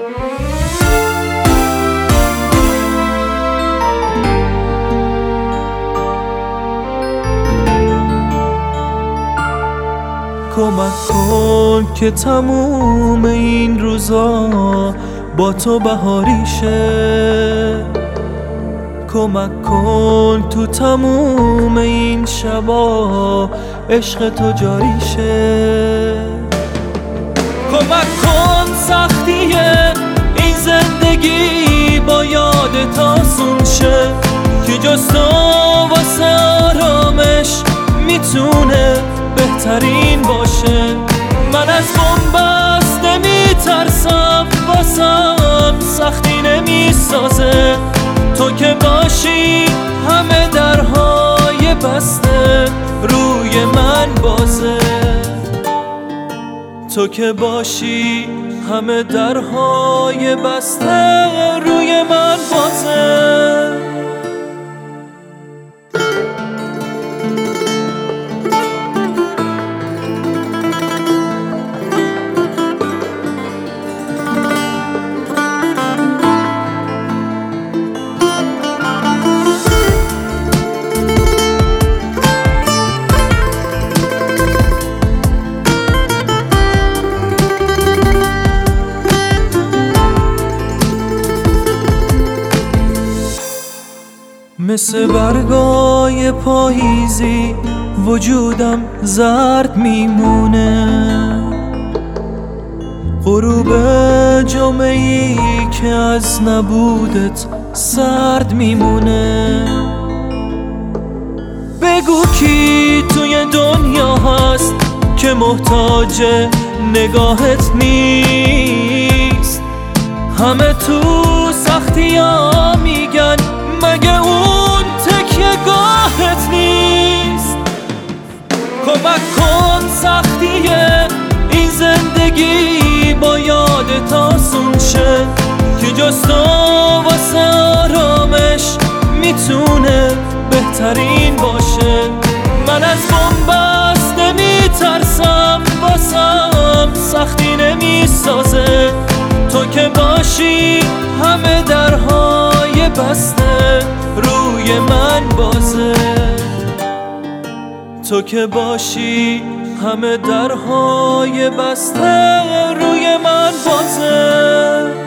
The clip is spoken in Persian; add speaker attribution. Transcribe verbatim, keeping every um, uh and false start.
Speaker 1: کمک کن که تموم این روزا با تو بهاری شه، کمک کن تو تموم این شبا عشق تو جاری شه. کمک کن سختی این زندگی با یادت آسون شه، که جز تو واسه آرامش میتونه بهترین باشه. من از بن‌بست نمیترسم، واسم سختی نمیسازه. تو که باشی همه درهای بسته روی من بازه، تو که باشی همه درهای بسته روی من بازه. مثل برگای پاییزی وجودم زرد میمونه، غروب جمعه‌ای که از نبودت سرد میمونه. بگو کی توی دنیا هست که محتاج نگاهت نیست؟ همه تو سختی ها میگن مگه اون تکیه گاهت نیست؟ کمک کن سختی این زندگی با یادت آسون شه، که جز تو واسه آرامش میتونه بهترین باشه. من از بن‌بست نمیترسم، واسم سختی نمیسازه. تو که باشی همه درهای بسته روی من بازه، تو که باشی همه درهای بسته روی من بازه.